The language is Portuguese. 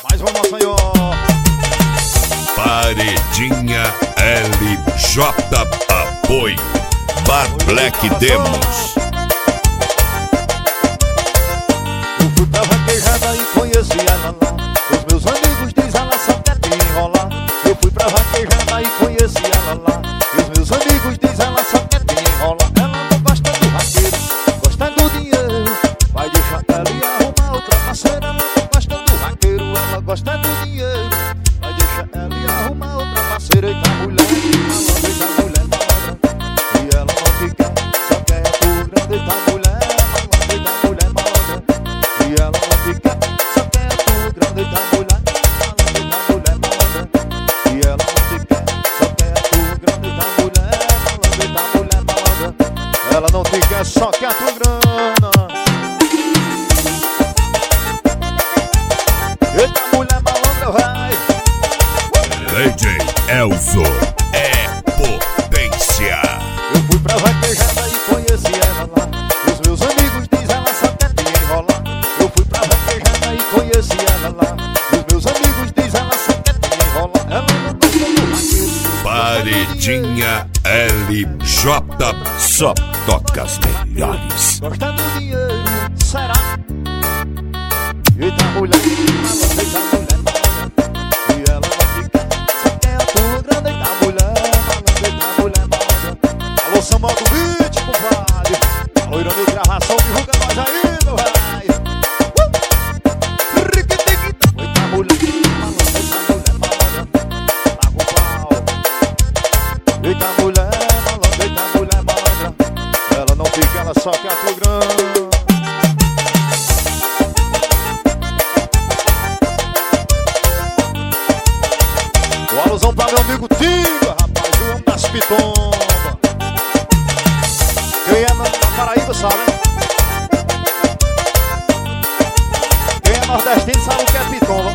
Mais uma, senhor. Paredinha LJ Apoio Bar Black Demos. Eu fui pra vaquejada e conheci ela lá. Os meus amigos dizem ela só quer te enrolar. Eu fui pra vaquejada e conheci ela lá. E os meus amigos dizem ela só quer te enrolar. Ela não gosta do vaqueiro, gosta do dinheiro. Vai deixar ela e arrumar outra parceira. Ela não gosta do vaqueiro, ela gosta do dinheiro. Vai deixar ela e arrumar outra parceira. Eita mulher, malandra, eita mulher malandra. E ela não fica, só quer por grande. Eita mulher malandra, eita mulher malandra. E ela não fica, só quer por grande. Eita mulher malandra, eita mulher malandra. E ela não fica, só quer por grande. Eita mulher malandra, eita mulher malandra. Ela não fica, só quer por grana. Eita mulher malandra, vai. DJ Elzo é potência. Eu fui pra vaquejada e conheci ela lá. Os meus amigos dizem ela só quer te enrolar. Eu fui pra vaquejada e conheci ela lá. Os meus amigos dizem ela só quer te enrolar. Ela não gosta do vaqueiro. Paredinha LJ só toca as melhores. Gosta do dinheiro, será? Eita mulher malandra, eita mulher malandra. E ela não fica, só quer a tua grande. Eita mulher malandra, eita mulher malandra. Alô Samuel do Beat, compadre. Alô Irani Gravação, divulga nós aí, meu vai. Eita mulher malandra, eita mulher malandra. Tá com pau. Eita mulher malandra, eita mulher malandra. Ela não fica, ela só quer a tua grande. O alusão pra meu amigo Tinga, rapaz, o homem das pitombas. Quem é na Paraíba sabe, hein? Quem é nordestino sabe o que é pitomba.